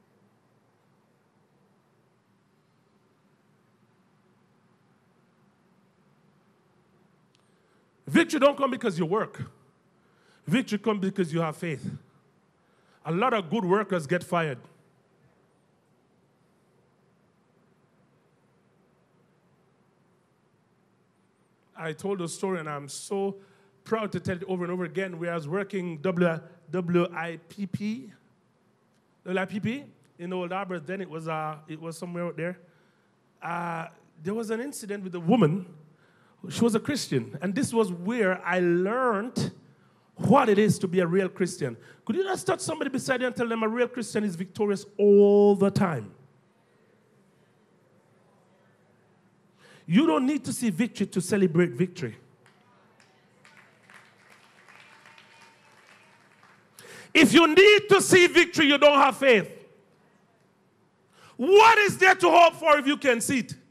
Victory don't come because you work. Victory comes because you have faith. A lot of good workers get fired. I told a story, and I'm so proud to tell it over and over again, where I was working W I P P, W I P P in Old Harbor. Then it was, uh, it was somewhere out there. Uh, there was an incident with a woman. She was a Christian, and this was where I learned what it is to be a real Christian. Could you just touch somebody beside you and tell them a real Christian is victorious all the time? You don't need to see victory to celebrate victory. If you need to see victory, you don't have faith. What is there to hope for if you can see it?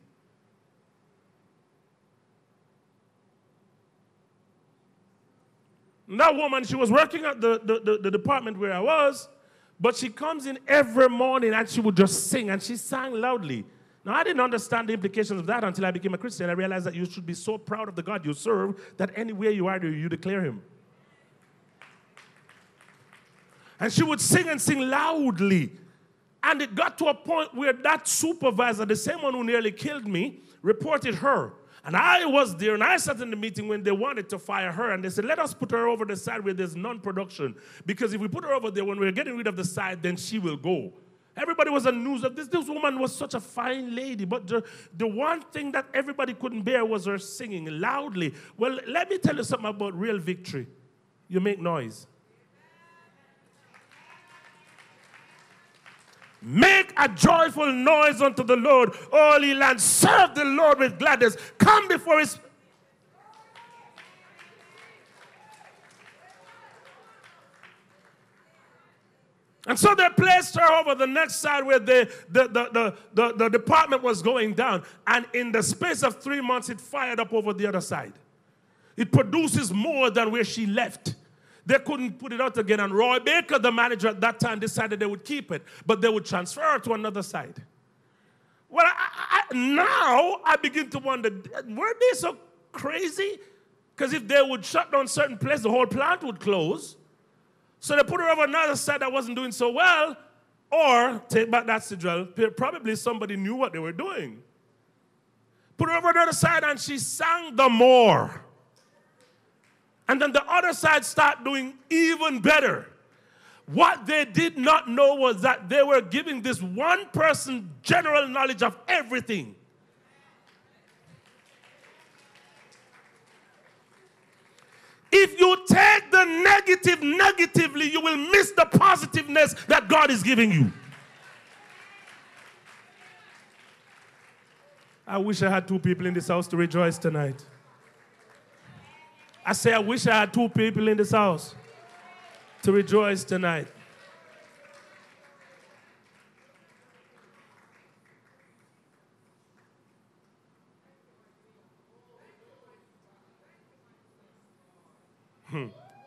That woman, she was working at the, the, the, the department where I was, but she comes in every morning and she would just sing, and she sang loudly. Now, I didn't understand the implications of that until I became a Christian. I realized that you should be so proud of the God you serve that anywhere you are, you declare him. And she would sing and sing loudly. And it got to a point where that supervisor, the same one who nearly killed me, reported her. And I was there, and I sat in the meeting when they wanted to fire her, and they said, let us put her over the side where there's non-production. Because if we put her over there, when we're getting rid of the side, then she will go. Everybody was on news of this. This woman was such a fine lady, but the, the one thing that everybody couldn't bear was her singing loudly. Well, let me tell you something about real victory. You make noise. Make a joyful noise unto the Lord, all ye lands. Serve the Lord with gladness. Come before his... And so they placed her over the next side where the, the, the, the, the, the department was going down. And in the space of three months, it fired up over the other side. It produces more than where she left. They couldn't put it out again. And Roy Baker, the manager at that time, decided they would keep it. But they would transfer her to another side. Well, I, I, now I begin to wonder, were they so crazy? Because if they would shut down certain places, the whole plant would close. So they put her over another side that wasn't doing so well. Or, take back that sigil, probably somebody knew what they were doing. Put her over another side and she sang the more. And then the other side started doing even better. What they did not know was that they were giving this one person general knowledge of everything. If you take the negative negatively, you will miss the positiveness that God is giving you. I wish I had two people in this house to rejoice tonight. I say, I wish I had two people in this house to rejoice tonight. Hmm.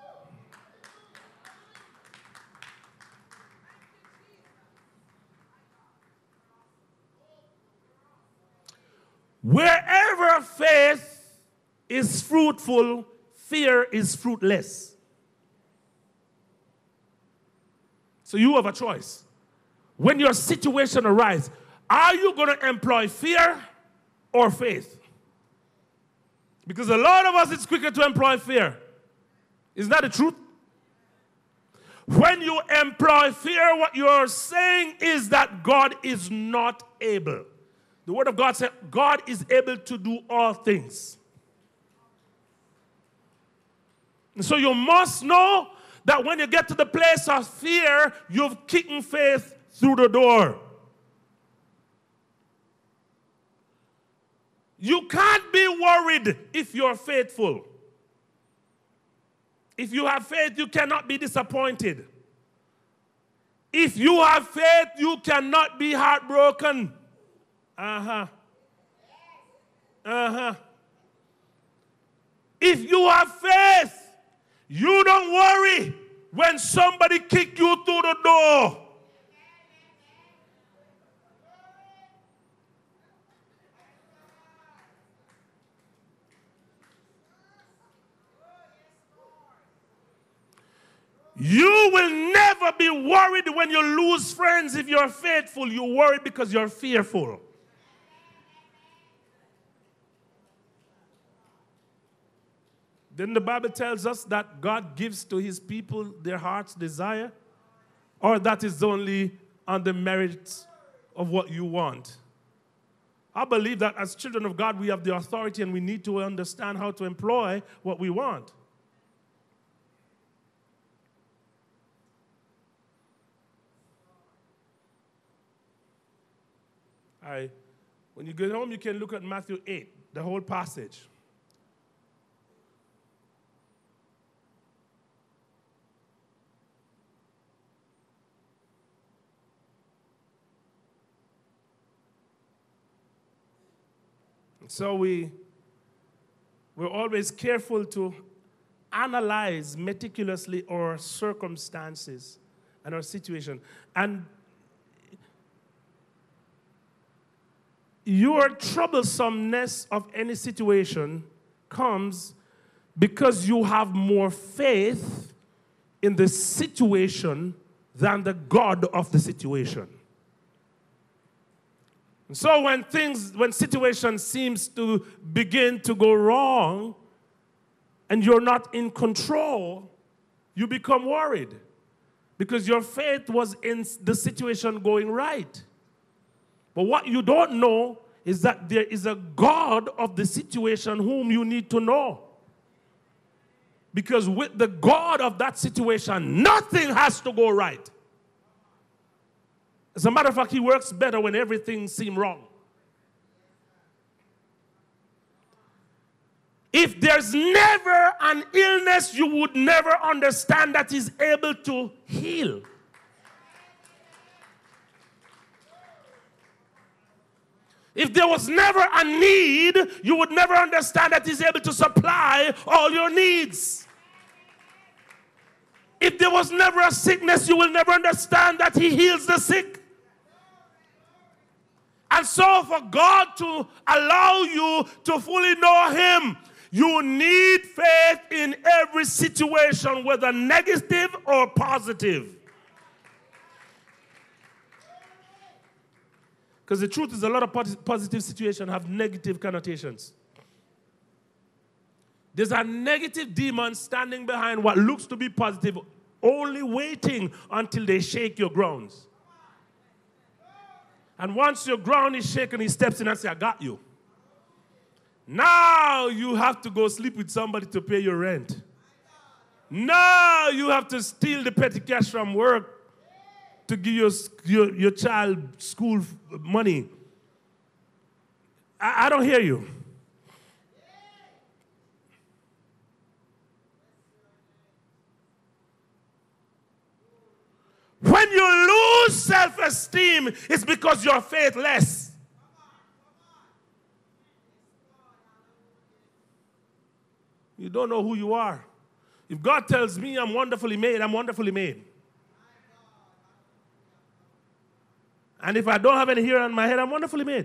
Wherever faith is fruitful, fear is fruitless. So you have a choice. When your situation arises, are you going to employ fear or faith? Because a lot of us, it's quicker to employ fear. Is that the truth? When you employ fear, what you're saying is that God is not able. The Word of God said, God is able to do all things. And so you must know that when you get to the place of fear, you've kicked faith through the door. You can't be worried if you're faithful. If you have faith, you cannot be disappointed. If you have faith, you cannot be heartbroken. Uh-huh. Uh-huh. If you have faith, you don't worry when somebody kicks you through the door. You will never be worried when you lose friends if you're faithful. You worry because you're fearful. Then the Bible tells us that God gives to his people their heart's desire, or that is only on the merits of what you want. I believe that as children of God, we have the authority and we need to understand how to employ what we want. I, when you get home, you can look at Matthew eight, the whole passage. So we, we're always careful to analyze meticulously our circumstances and our situation. And your troublesomeness of any situation comes because you have more faith in the situation than the God of the situation. And so when things, when situation seems to begin to go wrong and you're not in control, you become worried because your faith was in the situation going right. But what you don't know is that there is a God of the situation whom you need to know. Because with the God of that situation, nothing has to go right. As a matter of fact, he works better when everything seems wrong. If there's never an illness, you would never understand that he's able to heal. If there was never a need, you would never understand that he's able to supply all your needs. If there was never a sickness, you will never understand that he heals the sick. And so for God to allow you to fully know him, you need faith in every situation, whether negative or positive. Because the truth is, a lot of positive situations have negative connotations. There's a negative demon standing behind what looks to be positive, only waiting until they shake your grounds. And once your ground is shaken, he steps in and says, I got you. Now you have to go sleep with somebody to pay your rent. Now you have to steal the petty cash from work to give your, your, your child school money. I, I don't hear you. When you lose self-esteem, it's because you're faithless. You don't know who you are. If God tells me I'm wonderfully made, I'm wonderfully made. And if I don't have any hair on my head, I'm wonderfully made.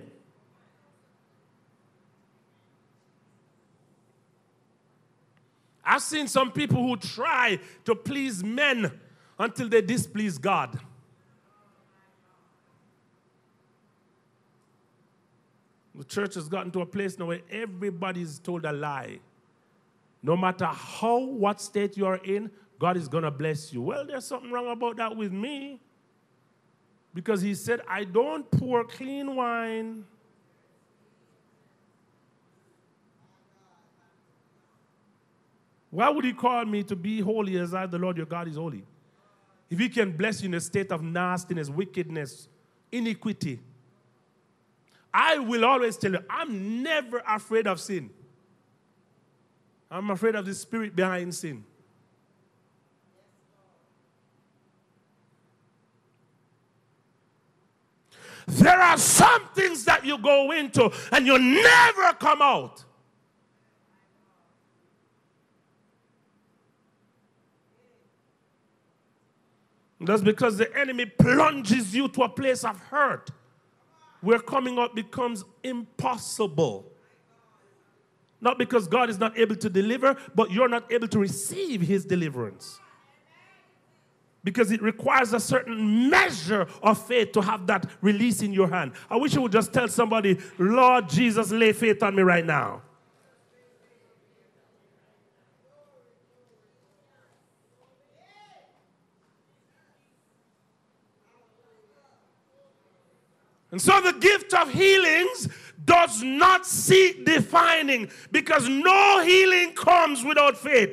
I've seen some people who try to please men until they displease God. The church has gotten to a place now where everybody's told a lie. No matter how, what state you're in, God is going to bless you. Well, there's something wrong about that with me. Because he said, I don't pour clean wine. Why would he call me to be holy as I, the Lord your God, is holy? If he can bless you in a state of nastiness, wickedness, iniquity. I will always tell you, I'm never afraid of sin. I'm afraid of the spirit behind sin. There are some things that you go into and you never come out. That's because the enemy plunges you to a place of hurt where coming out becomes impossible. Not because God is not able to deliver, but you're not able to receive his deliverance. Because it requires a certain measure of faith to have that release in your hand. I wish you would just tell somebody, Lord Jesus, lay faith on me right now. And so the gift of healings does not seek defining, because no healing comes without faith.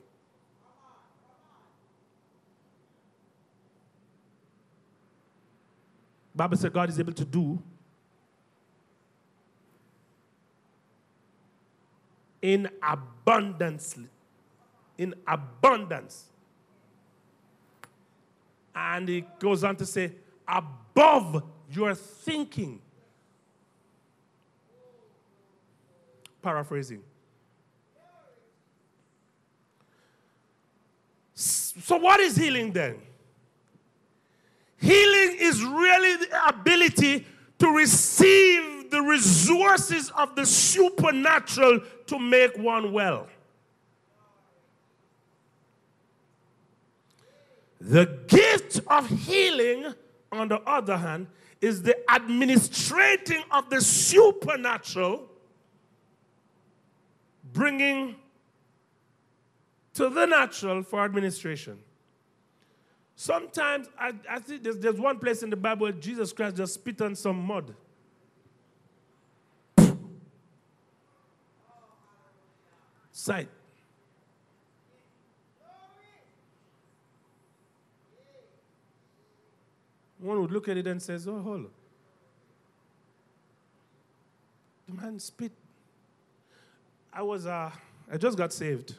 The Bible said God is able to do in abundance. In abundance. And he goes on to say, above your thinking. Paraphrasing. So what is healing then? Healing is really the ability to receive the resources of the supernatural to make one well. The gift of healing, on the other hand, is the administrating of the supernatural, bringing to the natural for administration. Sometimes, I, I think there's, there's one place in the Bible where Jesus Christ just spit on some mud. Sight. One would look at it and says, oh, hold on. The man spit. I was, uh, I just got saved.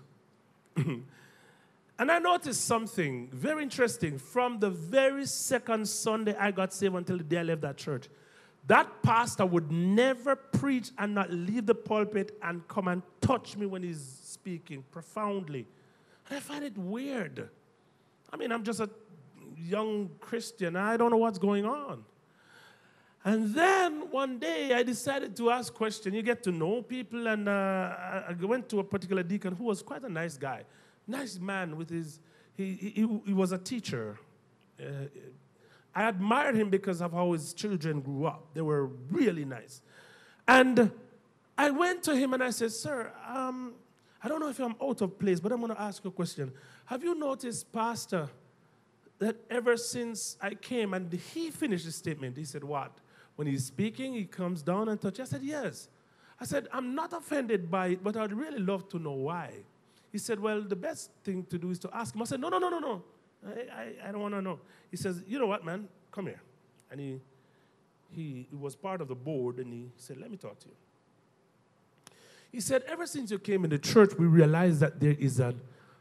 And I noticed something very interesting. From the very second Sunday I got saved until the day I left that church, that pastor would never preach and not leave the pulpit and come and touch me when he's speaking profoundly. And I find it weird. I mean, I'm just a young Christian. I don't know what's going on. And then one day I decided to ask questions. You get to know people, and uh, I went to a particular deacon who was quite a nice guy. Nice man with his, he, he, he was a teacher. Uh, I admired him because of how his children grew up. They were really nice. And I went to him and I said, sir, um, I don't know if I'm out of place, but I'm going to ask you a question. Have you noticed, Pastor, that ever since I came, and he finished the statement, he said, what? When he's speaking, he comes down and touches. I said, yes. I said, I'm not offended by it, but I'd really love to know why. He said, well, the best thing to do is to ask him. I said, no, no, no, no, no. I, I, I don't want to know. He says, you know what, man? Come here. And he, he, he was part of the board, and he said, let me talk to you. He said, ever since you came in the church, we realized that there is an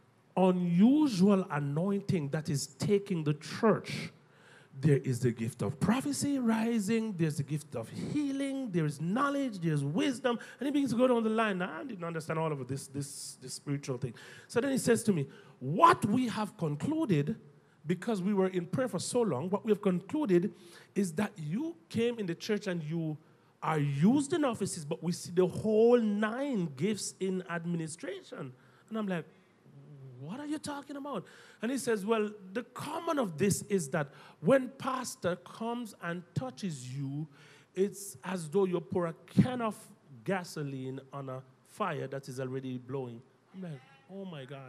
unusual anointing that is taking the church. There is the gift of prophecy rising. There's the gift of healing. There's knowledge. There's wisdom. And he begins to go down the line. Now, I didn't understand all of this, this, this spiritual thing. So then he says to me, what we have concluded, because we were in prayer for so long, what we have concluded is that you came in the church and you are used in offices, but we see the whole nine gifts in administration. And I'm like, what are you talking about? And he says, well, the common of this is that when pastor comes and touches you, it's as though you pour a can of gasoline on a fire that is already blowing. I'm like, oh my God.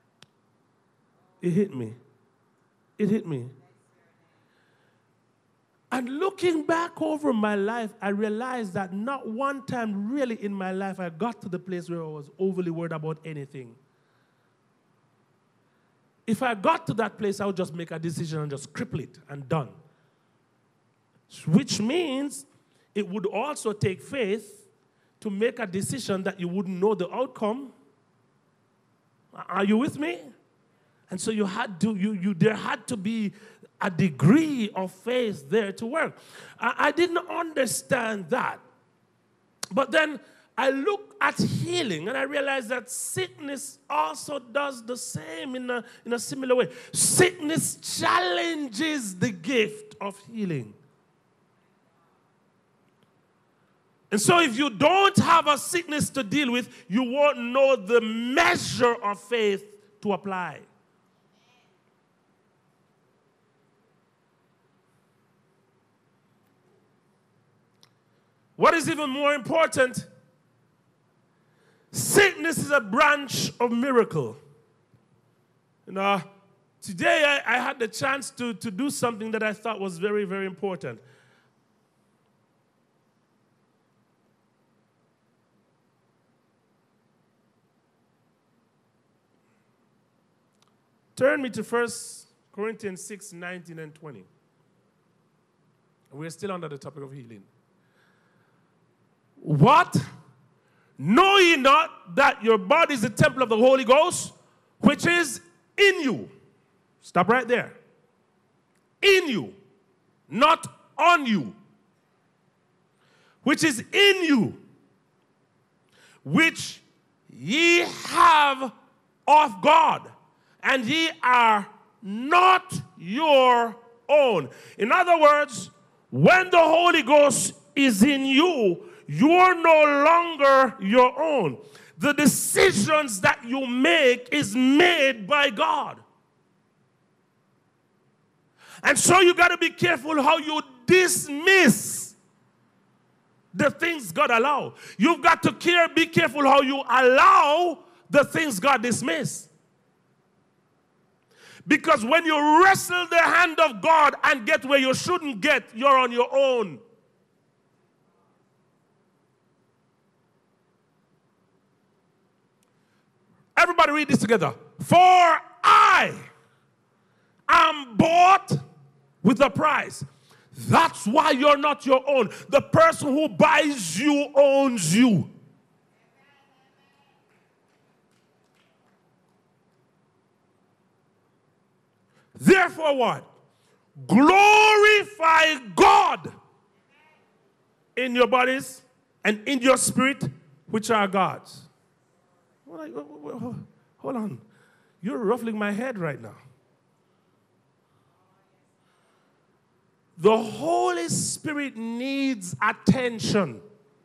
It hit me. It hit me. And looking back over my life, I realized that not one time really in my life I got to the place where I was overly worried about anything. If I got to that place, I would just make a decision and just cripple it and done. Which means it would also take faith to make a decision that you wouldn't know the outcome. Are you with me? And so you had to, you, you, there had to be a degree of faith there to work. I, I didn't understand that. But then I look at healing and I realize that sickness also does the same in a, in a similar way. Sickness challenges the gift of healing. And so if you don't have a sickness to deal with, you won't know the measure of faith to apply. What is even more important? Sickness is a branch of miracle. You know, today I, I had the chance to, to do something that I thought was very, very important. Turn me to First Corinthians six, nineteen and twenty. We're still under the topic of healing. What? Know ye not that your body is the temple of the Holy Ghost, which is in you? Stop right there. In you, not on you. Which is in you, which ye have of God, and ye are not your own. In other words, when the Holy Ghost is in you, you're no longer your own. The decisions that you make is made by God. And so you got to be careful how you dismiss the things God allow. You've got to care, be careful how you allow the things God dismiss. Because when you wrestle the hand of God and get where you shouldn't get, you're on your own. Everybody read this together. For I am bought with a price. That's why you're not your own. The person who buys you owns you. Therefore what? Glorify God in your bodies and in your spirit, which are God's. Hold on. You're ruffling my head right now. The Holy Spirit needs attention.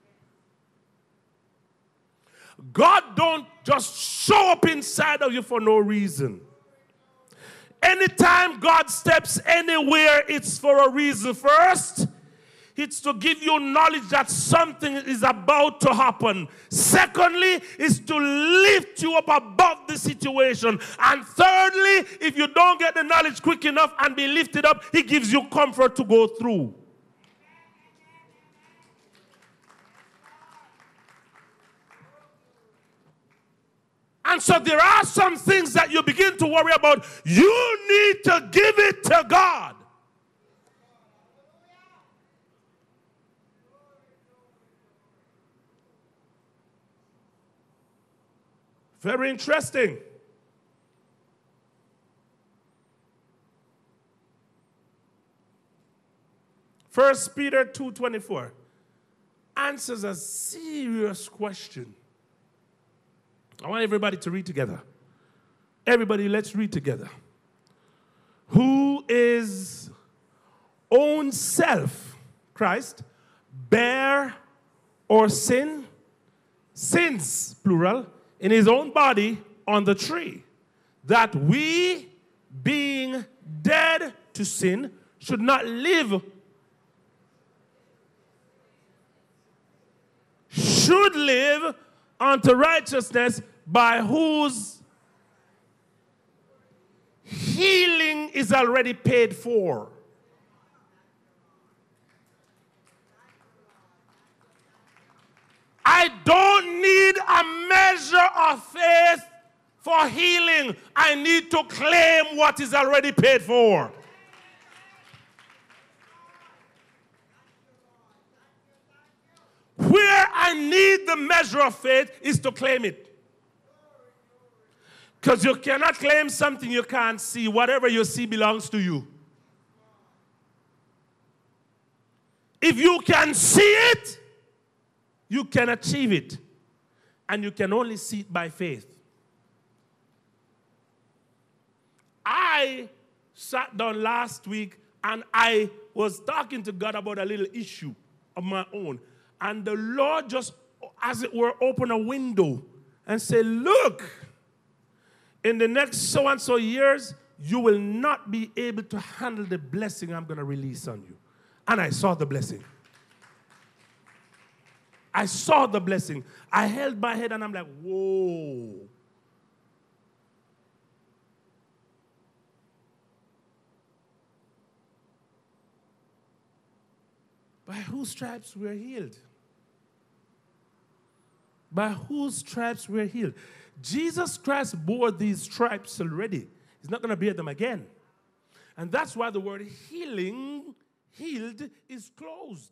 God don't just show up inside of you for no reason. Anytime God steps anywhere, it's for a reason. First, it's to give you knowledge that something is about to happen. Secondly, it's to lift you up above the situation. And thirdly, if you don't get the knowledge quick enough and be lifted up, He gives you comfort to go through. And so there are some things that you begin to worry about. You need to give it to God. Very interesting. First Peter two twenty-four answers a serious question. I want everybody to read together. Everybody, let's read together. Who is own self, Christ, bear or sin, sins, plural, in his own body on the tree, that we, being dead to sin, should not live, should live unto righteousness, by whose healing is already paid for. I don't need a measure of faith for healing. I need to claim what is already paid for. Where I need the measure of faith is to claim it. Because you cannot claim something you can't see. Whatever you see belongs to you. If you can see it, you can achieve it. And you can only see it by faith. I sat down last week and I was talking to God about a little issue of my own. And the Lord just, as it were, opened a window and said, look, in the next so-and-so years, you will not be able to handle the blessing I'm going to release on you. And I saw the blessing. I saw the blessing. I held my head and I'm like, whoa. By whose stripes we're healed? By whose stripes we're healed? Jesus Christ bore these stripes already. He's not going to bear them again. And that's why the word healing, healed, is closed.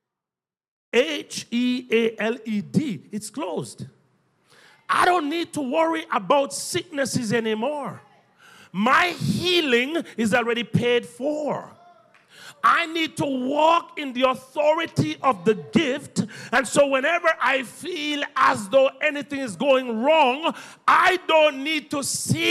H E A L E D. It's closed. I don't need to worry about sicknesses anymore. My healing is already paid for. I need to walk in the authority of the gift. And so whenever I feel as though anything is going wrong, I don't need to see